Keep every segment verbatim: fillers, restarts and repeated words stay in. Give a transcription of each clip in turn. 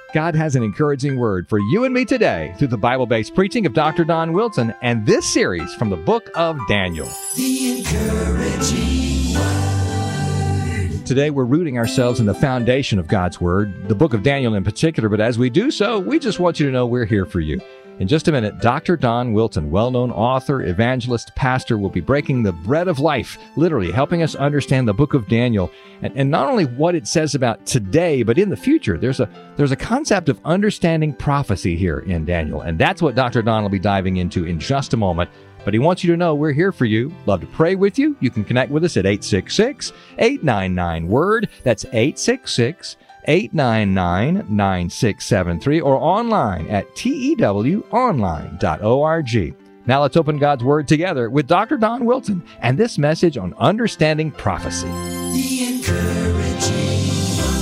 God has an encouraging word for you and me today through the Bible-based preaching of Doctor Don Wilson and this series from the book of Daniel. The Encouraging Word. Today we're rooting ourselves in the foundation of God's Word, the book of Daniel in particular, but as we do so, we just want you to know we're here for you. In just a minute, Doctor Don Wilson, well-known author, evangelist, pastor, will be breaking the bread of life, literally helping us understand the book of Daniel, and, and not only what it says about today, but in the future. There's a there's a concept of understanding prophecy here in Daniel, and that's what Doctor Don will be diving into in just a moment. But he wants you to know we're here for you. Love to pray with you. You can connect with us at eight six six, eight nine nine, WORD. That's eight six six, eight nine nine, nine six seven three or online at T E W online dot org. Now let's open God's Word together with Doctor Don Wilson and this message on understanding prophecy. The Encouraging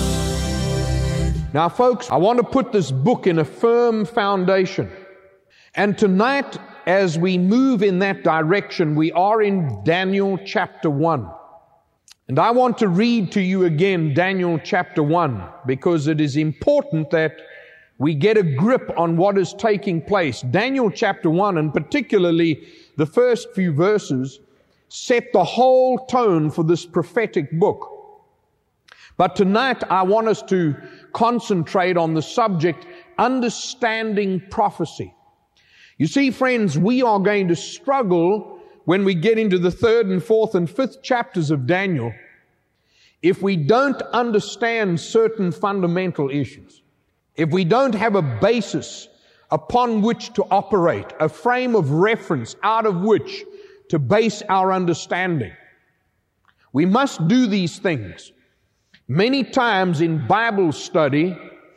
Word. Now, folks, I want to put this book in a firm foundation. And tonight, as we move in that direction, we are in Daniel chapter one. And I want to read to you again Daniel chapter one, because it is important that we get a grip on what is taking place. Daniel chapter one, and particularly the first few verses, set the whole tone for this prophetic book. But tonight I want us to concentrate on the subject, understanding prophecy. You see, friends, we are going to struggle when we get into the third and fourth and fifth chapters of Daniel if we don't understand certain fundamental issues. If we don't have a basis upon which to operate, a frame of reference out of which to base our understanding. We must do these things. Many times in Bible study,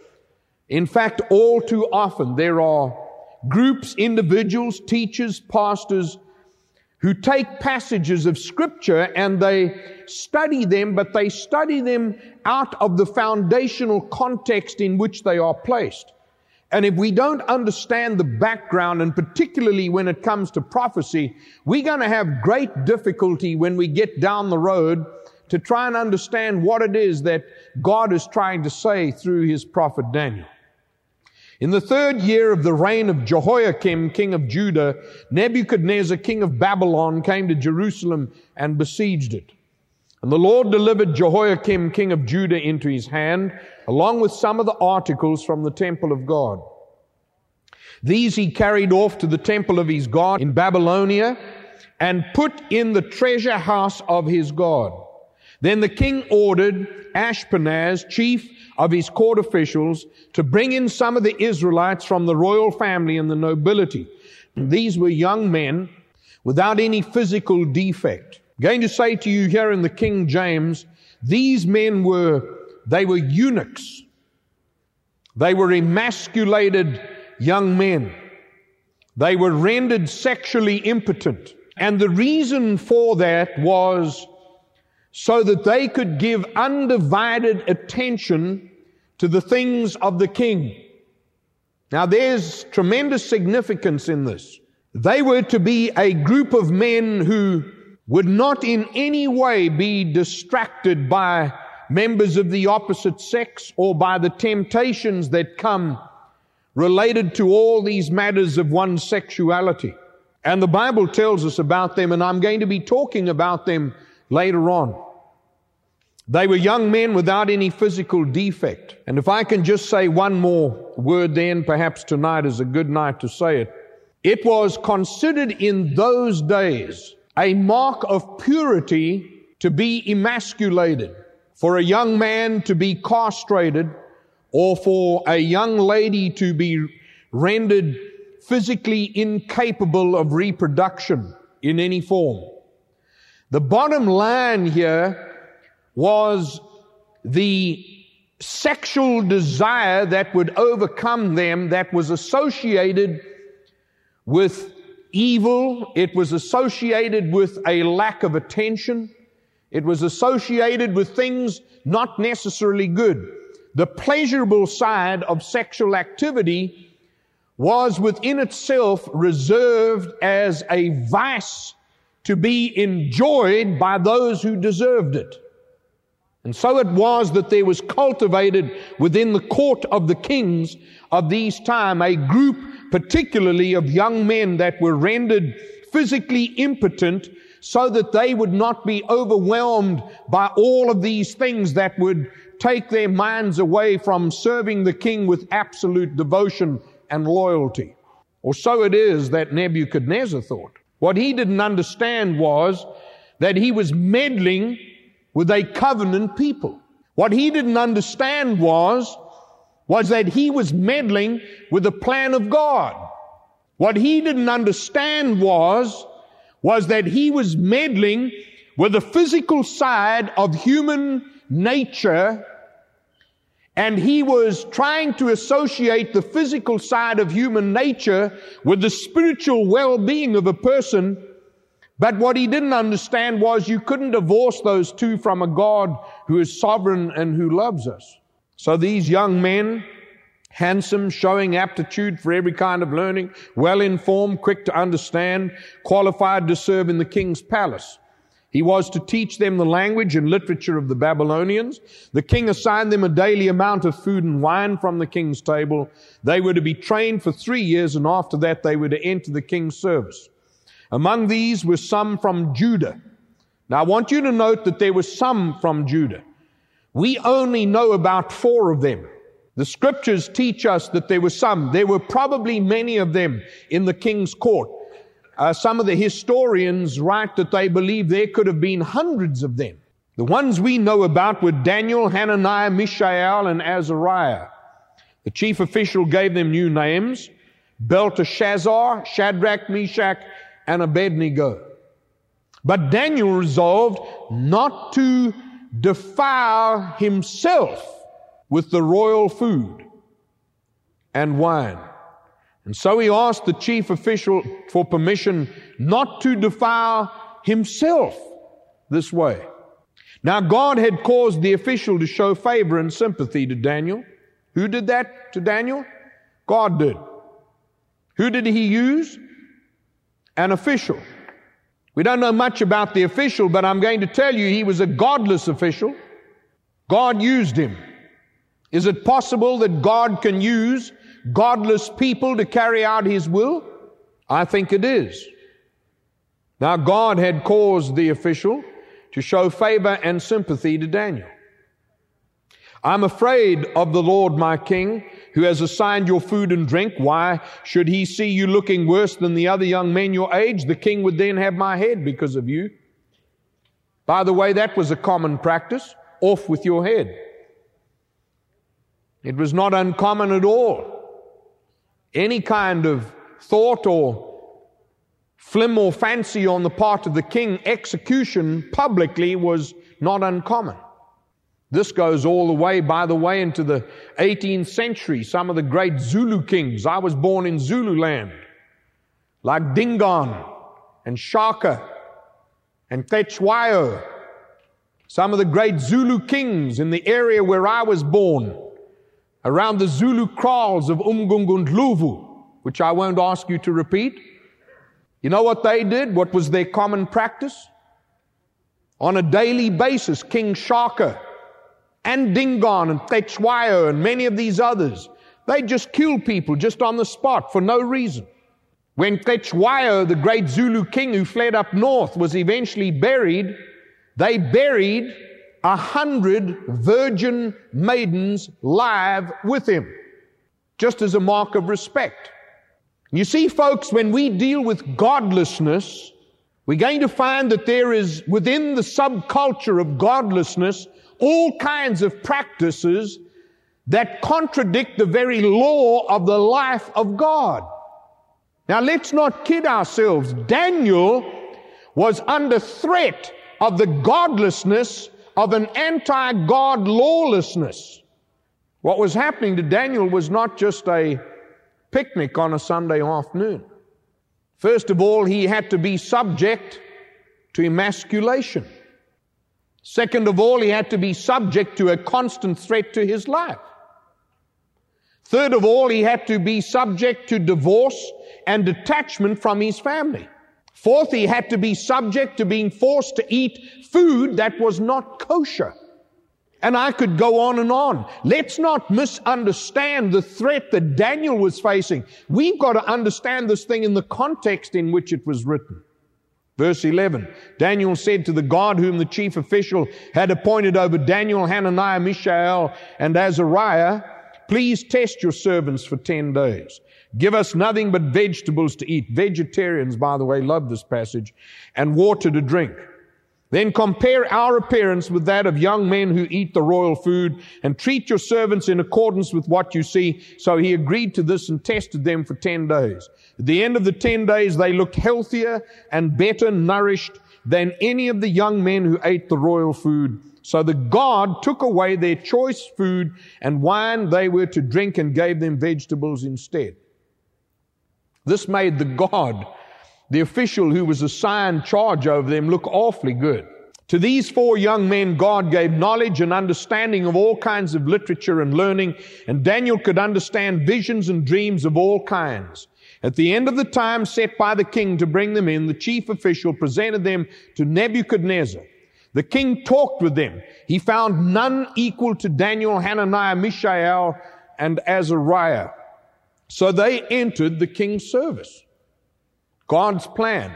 in fact, all too often, there are groups, individuals, teachers, pastors, who take passages of Scripture and they study them, but they study them out of the foundational context in which they are placed. And if we don't understand the background, and particularly when it comes to prophecy, we're going to have great difficulty when we get down the road to try and understand what it is that God is trying to say through His prophet Daniel. In the third year of the reign of Jehoiakim, king of Judah, Nebuchadnezzar, king of Babylon, came to Jerusalem and besieged it. And the Lord delivered Jehoiakim, king of Judah, into his hand, along with some of the articles from the temple of God. These he carried off to the temple of his God in Babylonia and put in the treasure house of his God. Then the king ordered Ashpenaz, chief of his court officials, to bring in some of the Israelites from the royal family and the nobility. These were young men without any physical defect. I'm going to say to you here in the King James, these men were, they were eunuchs. They were emasculated young men. They were rendered sexually impotent. And the reason for that was so that they could give undivided attention to the things of the king. Now there's tremendous significance in this. They were to be a group of men who would not in any way be distracted by members of the opposite sex or by the temptations that come related to all these matters of one's sexuality. And the Bible tells us about them, and I'm going to be talking about them later on. They were young men without any physical defect. And if I can just say one more word then, perhaps tonight is a good night to say it. It was considered in those days a mark of purity to be emasculated, for a young man to be castrated, or for a young lady to be rendered physically incapable of reproduction in any form. The bottom line here was the sexual desire that would overcome them, that was associated with evil. It was associated with a lack of attention. It was associated with things not necessarily good. The pleasurable side of sexual activity was within itself reserved as a vice to be enjoyed by those who deserved it. And so it was that there was cultivated within the court of the kings of these time a group particularly of young men that were rendered physically impotent so that they would not be overwhelmed by all of these things that would take their minds away from serving the king with absolute devotion and loyalty. Or so it is that Nebuchadnezzar thought. What he didn't understand was that he was meddling with a covenant people. What he didn't understand was, was that he was meddling with the plan of God. What he didn't understand was, was that he was meddling with the physical side of human nature, and he was trying to associate the physical side of human nature with the spiritual well-being of a person. But what he didn't understand was you couldn't divorce those two from a God who is sovereign and who loves us. So these young men, handsome, showing aptitude for every kind of learning, well-informed, quick to understand, qualified to serve in the king's palace. He was to teach them the language and literature of the Babylonians. The king assigned them a daily amount of food and wine from the king's table. They were to be trained for three years, and after that they were to enter the king's service. Among these were some from Judah. Now I want you to note that there were some from Judah. We only know about four of them. The scriptures teach us that there were some. There were probably many of them in the king's court. Uh, some of the historians write that they believe there could have been hundreds of them. The ones we know about were Daniel, Hananiah, Mishael, and Azariah. The chief official gave them new names: Belteshazzar, Shadrach, Meshach, and Abednego. But Daniel resolved not to defile himself with the royal food and wine. And so he asked the chief official for permission not to defile himself this way. Now God had caused the official to show favor and sympathy to Daniel. Who did that to Daniel? God did. Who did he use? An official. We don't know much about the official, but I'm going to tell you he was a godless official. God used him. Is it possible that God can use godless people to carry out His will? I think it is. Now God had caused the official to show favor and sympathy to Daniel. I'm afraid of the Lord my King, who has assigned your food and drink. Why should he see you looking worse than the other young men your age? The king would then have my head because of you. By the way, that was a common practice. Off with your head. It was not uncommon at all. Any kind of thought or flim or fancy on the part of the king, execution publicly was not uncommon. This goes all the way, by the way, into the eighteenth century. Some of the great Zulu kings. I was born in Zululand, like Dingaan and Shaka and Cetshwayo. Some of the great Zulu kings in the area where I was born, around the Zulu kraals of Umgungundlovu, which I won't ask you to repeat. You know what they did? What was their common practice? On a daily basis, King Shaka and Dingaan and Cetshwayo and many of these others, they just killed people just on the spot for no reason. When Cetshwayo, the great Zulu king who fled up north, was eventually buried, they buried a hundred virgin maidens live with him, just as a mark of respect. You see, folks, when we deal with godlessness, we're going to find that there is, within the subculture of godlessness, all kinds of practices that contradict the very law of the life of God. Now, let's not kid ourselves. Daniel was under threat of the godlessness of an anti-God lawlessness. What was happening to Daniel was not just a picnic on a Sunday afternoon. First of all, he had to be subject to emasculation. Second of all, he had to be subject to a constant threat to his life. Third of all, he had to be subject to divorce and detachment from his family. Fourth, he had to be subject to being forced to eat food that was not kosher. And I could go on and on. Let's not misunderstand the threat that Daniel was facing. We've got to understand this thing in the context in which it was written. Verse eleven, Daniel said to the God whom the chief official had appointed over Daniel, Hananiah, Mishael, and Azariah, please test your servants for ten days. Give us nothing but vegetables to eat. Vegetarians, by the way, love this passage. And water to drink. Then compare our appearance with that of young men who eat the royal food, and treat your servants in accordance with what you see. So he agreed to this and tested them for ten days. At the end of the ten days, they looked healthier and better nourished than any of the young men who ate the royal food. So the God took away their choice food and wine they were to drink and gave them vegetables instead. This made the God, the official who was assigned charge over them, look awfully good. To these four young men, God gave knowledge and understanding of all kinds of literature and learning, and Daniel could understand visions and dreams of all kinds. At the end of the time set by the king to bring them in, the chief official presented them to Nebuchadnezzar. The king talked with them. He found none equal to Daniel, Hananiah, Mishael, and Azariah. So they entered the king's service. God's plan.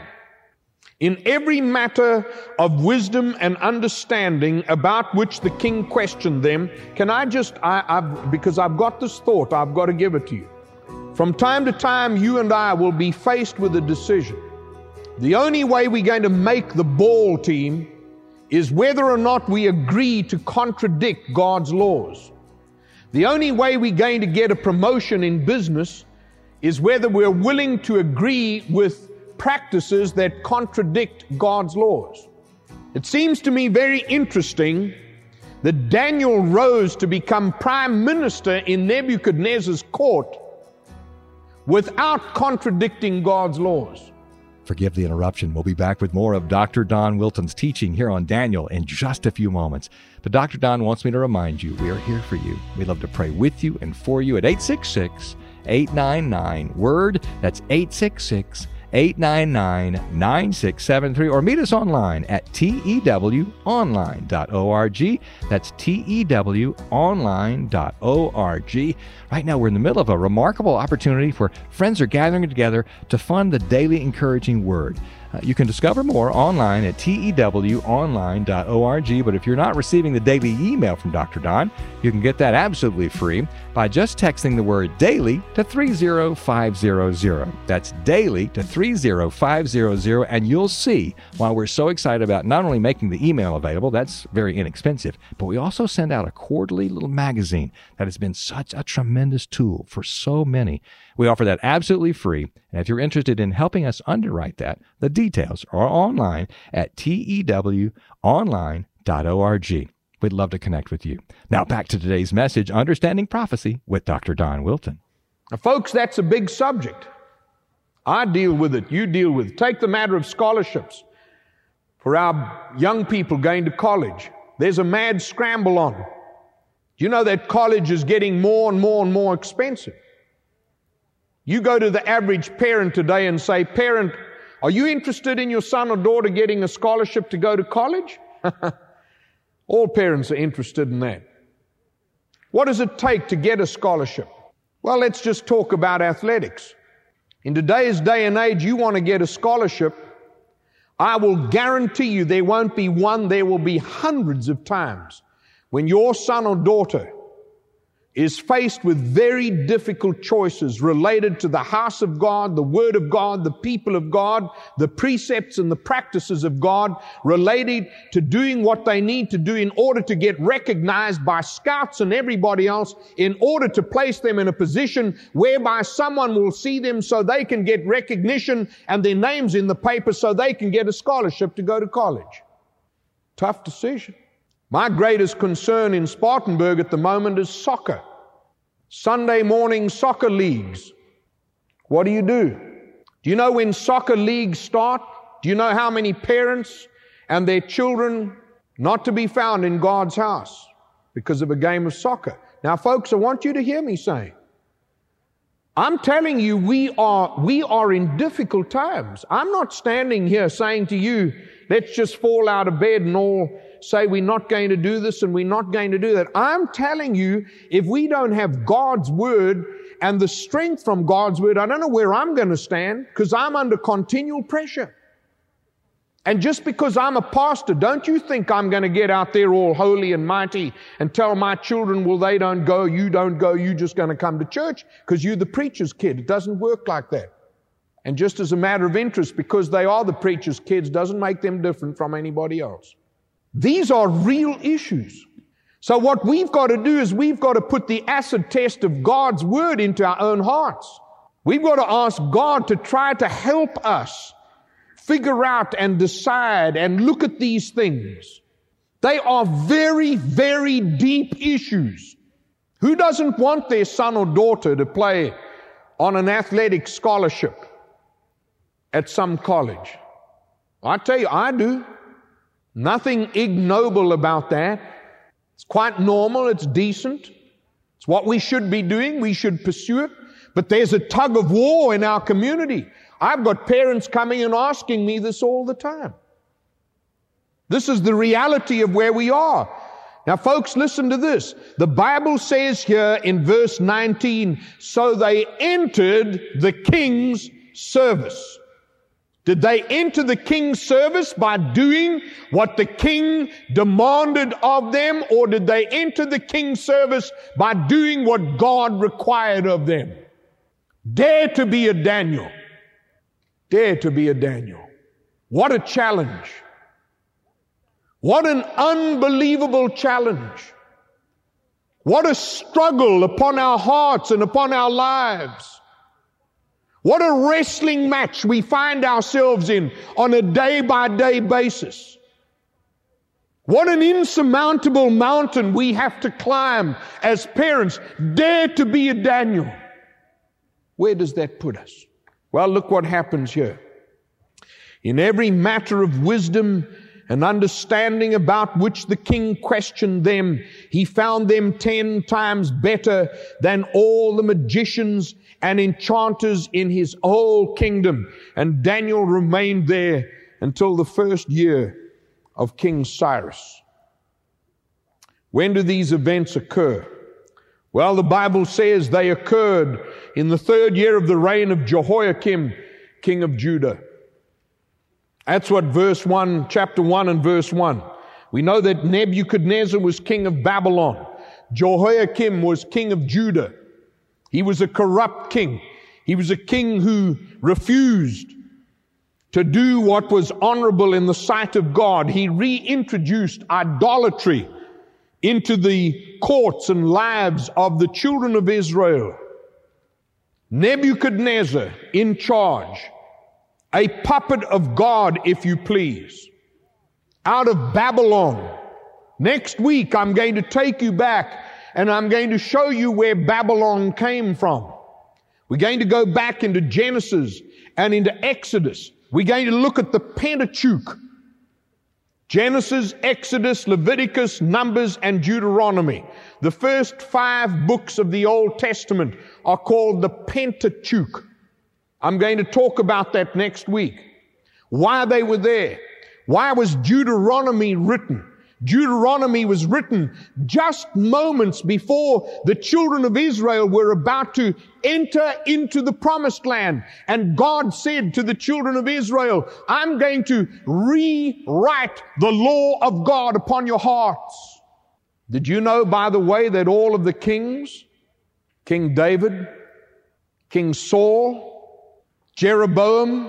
In every matter of wisdom and understanding about which the king questioned them, can I just, I, I've, because I've got this thought, I've got to give it to you. From time to time, you and I will be faced with a decision. The only way we're going to make the ball team is whether or not we agree to contradict God's laws. The only way we're going to get a promotion in business is whether we're willing to agree with practices that contradict God's laws. It seems to me very interesting that Daniel rose to become prime minister in Nebuchadnezzar's court without contradicting God's laws. Forgive the interruption. We'll be back with more of Doctor Don Wilton's teaching here on Daniel in just a few moments. But Doctor Don wants me to remind you, we are here for you. We'd love to pray with you and for you at eight six six, eight nine nine, WORD. That's eight six six, eight nine nine, nine six seven three. Or meet us online at T E W online dot org. That's T E W online dot org. Right now, we're in the middle of a remarkable opportunity where friends are gathering together to fund the Daily Encouraging Word. Uh, you can discover more online at T E W online dot org, but if you're not receiving the daily email from Doctor Don, you can get that absolutely free by just texting the word DAILY to three zero five zero zero. That's DAILY to three zero five zero zero, and you'll see why we're so excited about not only making the email available, that's very inexpensive, but we also send out a quarterly little magazine that has been such a tremendous tool for so many. We offer that absolutely free, and if you're interested in helping us underwrite that, the details are online at T E W online dot org. We'd love to connect with you. Now back to today's message, Understanding Prophecy with Doctor Don Wilton. Now, folks, that's a big subject. I deal with it. You deal with it. Take the matter of scholarships for our young people going to college. There's a mad scramble on. You know that college is getting more and more and more expensive. You go to the average parent today and say, "Parent, are you interested in your son or daughter getting a scholarship to go to college?" All parents are interested in that. What does it take to get a scholarship? Well, let's just talk about athletics. In today's day and age, you want to get a scholarship, I will guarantee you there won't be one, there will be hundreds of times when your son or daughter is faced with very difficult choices related to the house of God, the Word of God, the people of God, the precepts and the practices of God, related to doing what they need to do in order to get recognized by scouts and everybody else, in order to place them in a position whereby someone will see them so they can get recognition and their names in the paper so they can get a scholarship to go to college. Tough decision. My greatest concern in Spartanburg at the moment is soccer. Sunday morning soccer leagues. What do you do? Do you know when soccer leagues start? Do you know how many parents and their children not to be found in God's house because of a game of soccer? Now, folks, I want you to hear me saying, I'm telling you, we are, we are in difficult times. I'm not standing here saying to you, let's just fall out of bed and all say we're not going to do this and we're not going to do that. I'm telling you, if we don't have God's Word and the strength from God's Word, I don't know where I'm going to stand, because I'm under continual pressure. And just because I'm a pastor, don't you think I'm going to get out there all holy and mighty and tell my children, well, they don't go, you don't go, you're just going to come to church because you're the preacher's kid. It doesn't work like that. And just as a matter of interest, because they are the preacher's kids doesn't make them different from anybody else. These are real issues. So what we've got to do is we've got to put the acid test of God's Word into our own hearts. We've got to ask God to try to help us figure out and decide and look at these things. They are very, very deep issues. Who doesn't want their son or daughter to play on an athletic scholarship at some college? I tell you, I do. Nothing ignoble about that. It's quite normal. It's decent. It's what we should be doing. We should pursue it. But there's a tug of war in our community. I've got parents coming and asking me this all the time. This is the reality of where we are. Now, folks, listen to this. The Bible says here in verse nineteen, so they entered the king's service. Did they enter the king's service by doing what the king demanded of them, or did they enter the king's service by doing what God required of them? Dare to be a Daniel. Dare to be a Daniel. What a challenge. What an unbelievable challenge. What a struggle upon our hearts and upon our lives. What a wrestling match we find ourselves in on a day-by-day basis. What an insurmountable mountain we have to climb as parents. Dare to be a Daniel. Where does that put us? Well, look what happens here. In every matter of wisdom and understanding about which the king questioned them, he found them ten times better than all the magicians and enchanters in his whole kingdom. And Daniel remained there until the first year of King Cyrus. When do these events occur? Well, the Bible says they occurred in the third year of the reign of Jehoiakim, king of Judah. That's what verse one, chapter one and verse one. We know that Nebuchadnezzar was king of Babylon. Jehoiakim was king of Judah. He was a corrupt king. He was a king who refused to do what was honorable in the sight of God. He reintroduced idolatry into the courts and lives of the children of Israel. Nebuchadnezzar in charge, a puppet of God, if you please, out of Babylon. Next week, I'm going to take you back and I'm going to show you where Babylon came from. We're going to go back into Genesis and into Exodus. We're going to look at the Pentateuch. Genesis, Exodus, Leviticus, Numbers, and Deuteronomy. The first five books of the Old Testament are called the Pentateuch. I'm going to talk about that next week. Why they were there. Why was Deuteronomy written? Deuteronomy was written just moments before the children of Israel were about to enter into the promised land. And God said to the children of Israel, I'm going to rewrite the law of God upon your hearts. Did you know, by the way, that all of the kings, King David, King Saul, Jeroboam,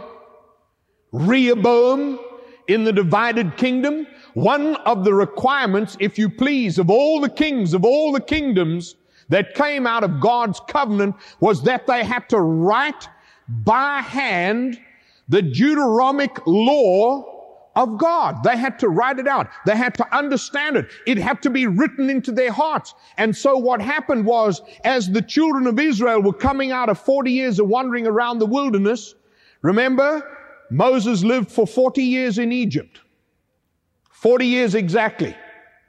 Rehoboam, in the divided kingdom, one of the requirements, if you please, of all the kings, of all the kingdoms that came out of God's covenant was that they had to write by hand the Deuteronomic law of God. They had to write it out. They had to understand it. It had to be written into their hearts. And so what happened was, as the children of Israel were coming out of forty years of wandering around the wilderness, remember, Moses lived for forty years in Egypt. forty years exactly.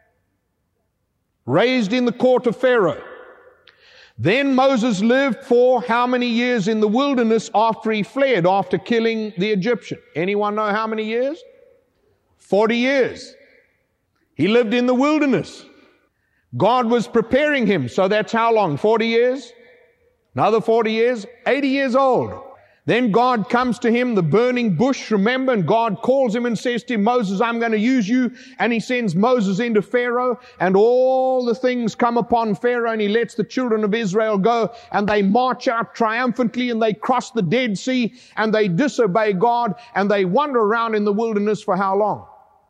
Raised in the court of Pharaoh. Then Moses lived for how many years in the wilderness after he fled, after killing the Egyptian? Anyone know how many years? forty years. He lived in the wilderness. God was preparing him. So that's how long? forty years? Another forty years? eighty years old. Then God comes to him, the burning bush, remember, and God calls him and says to him, Moses, I'm going to use you. And he sends Moses into Pharaoh, and all the things come upon Pharaoh, and he lets the children of Israel go, and they march out triumphantly, and they cross the Dead Sea, and they disobey God, and they wander around in the wilderness for how long?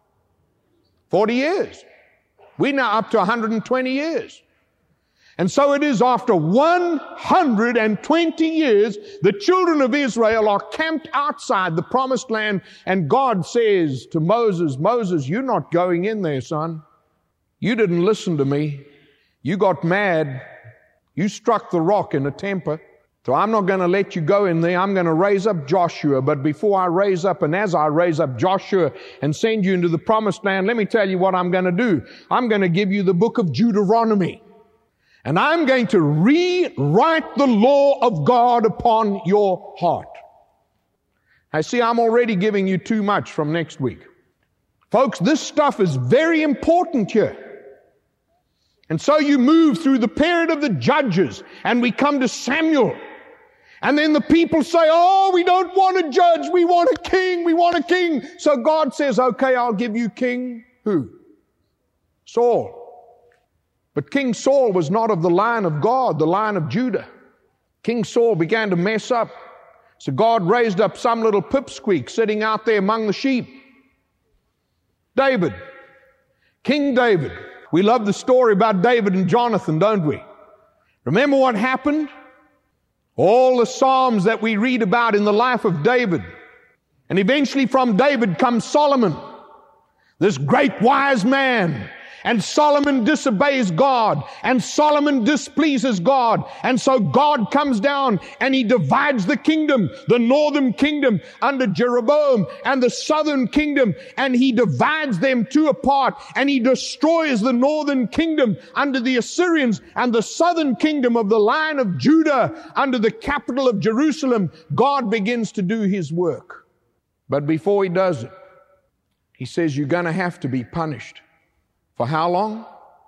forty years. We're now up to one hundred twenty years. And so it is after one hundred twenty years, the children of Israel are camped outside the promised land, and God says to Moses, Moses, you're not going in there, son. You didn't listen to me. You got mad. You struck the rock in a temper. So I'm not going to let you go in there. I'm going to raise up Joshua. But before I raise up, and as I raise up Joshua and send you into the promised land, let me tell you what I'm going to do. I'm going to give you the book of Deuteronomy. And I'm going to rewrite the law of God upon your heart. I see I'm already giving you too much from next week. Folks, this stuff is very important here. And so you move through the period of the judges, and we come to Samuel. And then the people say, oh, we don't want a judge, we want a king, we want a king. So God says, okay, I'll give you king. Who? Saul. But King Saul was not of the line of God, the line of Judah. King Saul began to mess up. So God raised up some little pipsqueak sitting out there among the sheep. David. King David. We love the story about David and Jonathan, don't we? Remember what happened? All the Psalms that we read about in the life of David. And eventually from David comes Solomon, this great wise man. And Solomon disobeys God, and Solomon displeases God. And so God comes down and he divides the kingdom, the northern kingdom under Jeroboam and the southern kingdom, and he divides them two apart, and he destroys the northern kingdom under the Assyrians and the southern kingdom of the line of Judah under the capital of Jerusalem. God begins to do his work. But before he does it, he says, you're going to have to be punished. For how long?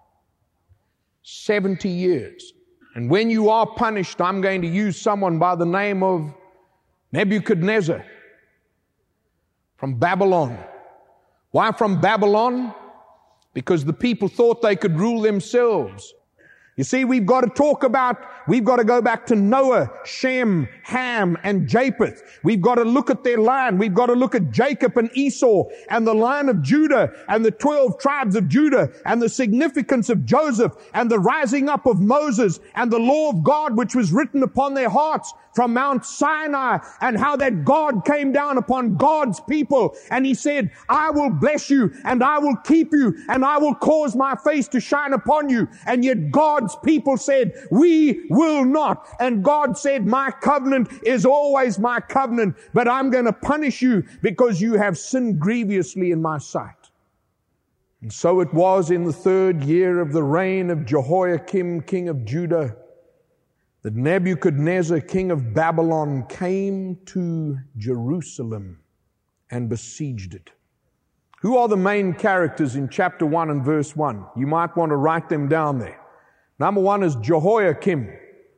seventy years. And when you are punished, I'm going to use someone by the name of Nebuchadnezzar from Babylon. Why from Babylon? Because the people thought they could rule themselves. You see, we've got to talk about, we've got to go back to Noah, Shem, Ham, and Japheth. We've got to look at their line. We've got to look at Jacob and Esau and the line of Judah and the twelve tribes of Judah and the significance of Joseph and the rising up of Moses and the law of God which was written upon their hearts from Mount Sinai, and how that God came down upon God's people and he said, I will bless you and I will keep you and I will cause my face to shine upon you. And yet God's people said, we will not. And God said, my covenant is always my covenant, but I'm going to punish you because you have sinned grievously in my sight. And so it was in the third year of the reign of Jehoiakim, king of Judah, that Nebuchadnezzar, king of Babylon, came to Jerusalem and besieged it. Who are the main characters in chapter one and verse one? You might want to write them down there. Number one is Jehoiakim.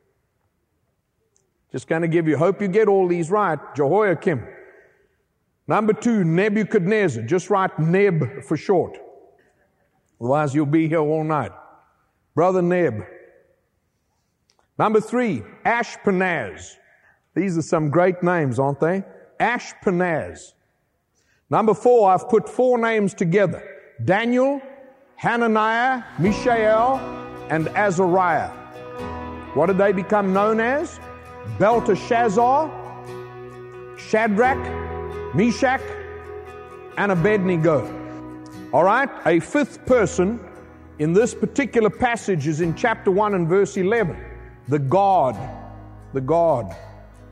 Just going to give you, hope you get all these right, Jehoiakim. Number two, Nebuchadnezzar. Just write Neb for short. Otherwise you'll be here all night. Brother Neb. Number three, Ashpenaz. These are some great names, aren't they? Ashpenaz. Number four, I've put four names together. Daniel, Hananiah, Mishael, and Azariah. What did they become known as? Belteshazzar, Shadrach, Meshach, and Abednego. All right, a fifth person in this particular passage is in chapter one and verse eleven. The God, the God.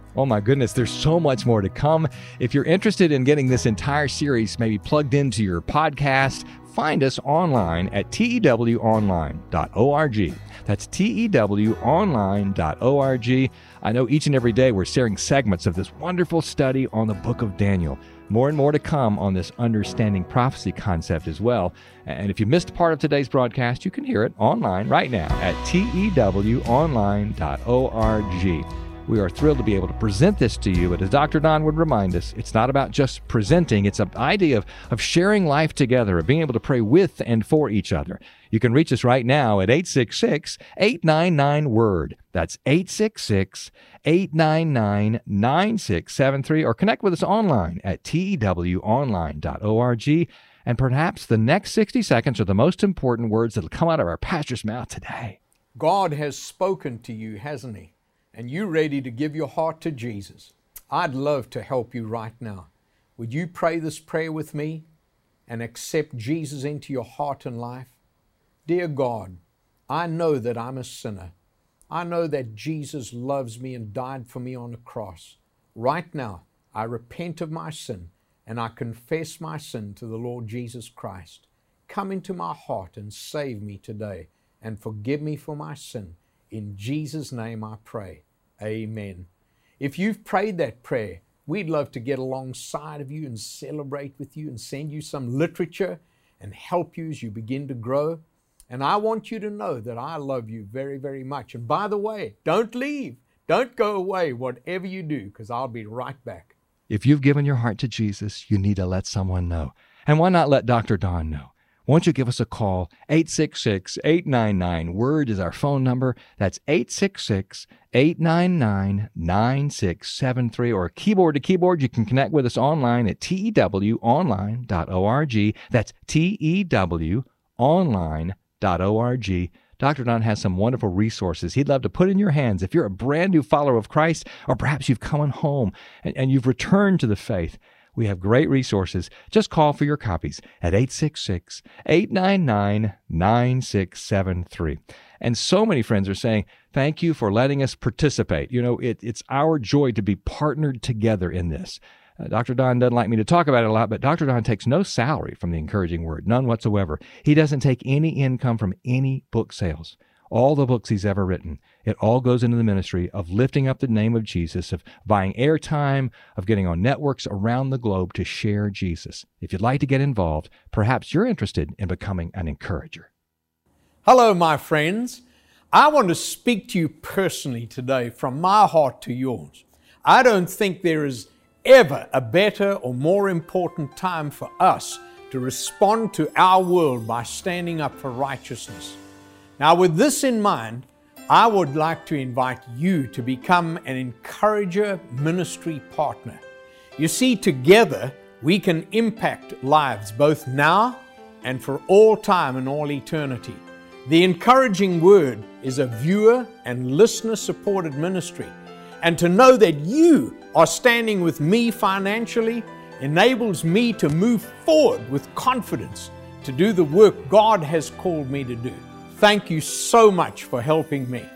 Oh my goodness, there's so much more to come. If you're interested in getting this entire series maybe plugged into your podcast, find us online at T E W online dot org. That's T E W online dot org. I know each and every day we're sharing segments of this wonderful study on the book of Daniel. More and more to come on this understanding prophecy concept as well. And if you missed part of today's broadcast, you can hear it online right now at T E W online dot org. We are thrilled to be able to present this to you, but as Doctor Don would remind us, it's not about just presenting. It's an idea of, of sharing life together, of being able to pray with and for each other. You can reach us right now at eight six six, eight nine nine, WORD. That's eight six six, eight nine nine, nine six seven three, or connect with us online at T E W online dot org. And perhaps the next sixty seconds are the most important words that will come out of our pastor's mouth today. God has spoken to you, hasn't He? And you're ready to give your heart to Jesus. I'd love to help you right now. Would you pray this prayer with me and accept Jesus into your heart and life? Dear God, I know that I'm a sinner. I know that Jesus loves me and died for me on the cross. Right now, I repent of my sin and I confess my sin to the Lord Jesus Christ. Come into my heart and save me today and forgive me for my sin. In Jesus' name I pray. Amen. If you've prayed that prayer, we'd love to get alongside of you and celebrate with you and send you some literature and help you as you begin to grow. And I want you to know that I love you very, very much. And by the way, don't leave. Don't go away, whatever you do, because I'll be right back. If you've given your heart to Jesus, you need to let someone know. And why not let Doctor Don know? Won't you give us a call? eight six six, eight nine nine, WORD is our phone number. That's eight six six, eight nine nine, nine six seven three. Or keyboard to keyboard, you can connect with us online at T E W online dot org. That's T E W online dot org. Doctor Don has some wonderful resources he'd love to put in your hands. If you're a brand new follower of Christ, or perhaps you've come home and, and you've returned to the faith, we have great resources. Just call for your copies at eight six six, eight nine nine, nine six seven three. And so many friends are saying, thank you for letting us participate. You know, it, it's our joy to be partnered together in this. Uh, Doctor Don doesn't like me to talk about it a lot, but Doctor Don takes no salary from the Encouraging Word, none whatsoever. He doesn't take any income from any book sales. All the books he's ever written, it all goes into the ministry of lifting up the name of Jesus, of buying airtime, of getting on networks around the globe to share Jesus. If you'd like to get involved, perhaps you're interested in becoming an encourager. Hello, my friends. I want to speak to you personally today from my heart to yours. I don't think there is ever a better or more important time for us to respond to our world by standing up for righteousness. Now, with this in mind, I would like to invite you to become an encourager ministry partner. You see, together we can impact lives both now and for all time and all eternity. The Encouraging Word is a viewer and listener supported ministry. And to know that you are standing with me financially enables me to move forward with confidence to do the work God has called me to do. Thank you so much for helping me.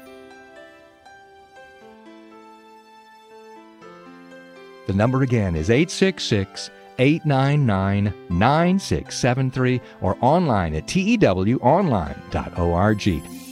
The number again is eight six six, eight nine nine, nine six seven three or online at T E W online dot org.